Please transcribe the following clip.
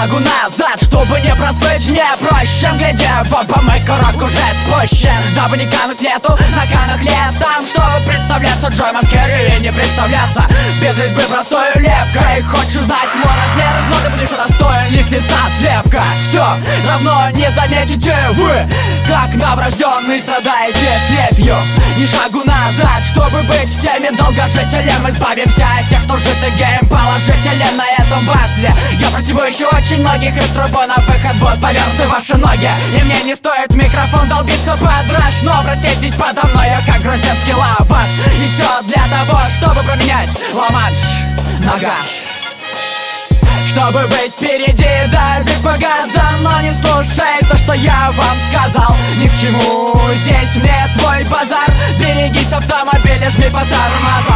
шагу назад, чтобы не простыть не проще. Глядя в оба, мой курок уже спущен, дабы не кануть лету на канах летом. Чтобы представляться Джоймом Керри и не представляться без резьбы простою лепкой. Хочешь знать мой размер, но ты будешь удостоен лишь лица слепка. Все равно не заметите вы, как новорожденный страдаете слепью. Ни шагу назад, чтобы быть в теме долгожителем. Избавимся от тех, кто жит и гейм положителен на этом батле. Я просеву еще очень многих из трубу на выход будут повернуты ваши ноги. И мне не стоит в микрофон долбиться под раш, но проститесь подо мною, как грузинский лаваш. И все для того, чтобы променять ла-манш на гаш. Чтобы быть впереди, дави по газам, но не слушай то, что я вам сказал. Ни к чему здесь мне твой базар. Берегись автомобиля, жми по тормозам.